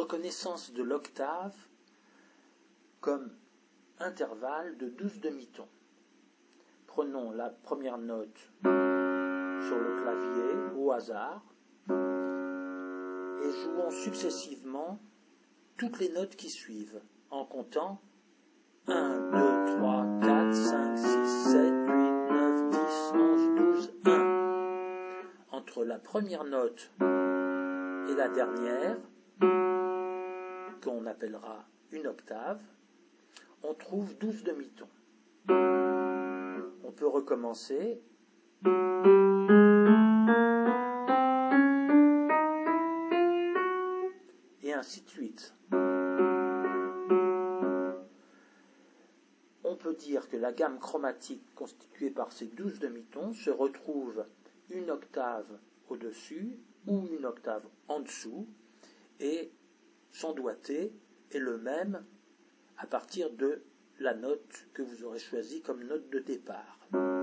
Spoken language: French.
reconnaissance de l'octave comme intervalle de 12 demi-tons. Prenons la première note sur le clavier au hasard et jouons successivement toutes les notes qui suivent en comptant 1, 2, 3, 4, 5, 6, 7, 8, 9, 10, 11, 12, 1. Entre la première note et la dernière, qu'on appellera une octave, on trouve 12 demi-tons. On peut recommencer. Et ainsi de suite. On peut dire que la gamme chromatique constituée par ces 12 demi-tons se retrouve une octave au-dessus ou une octave en dessous, et son doigté est le même à partir de la note que vous aurez choisie comme note de départ.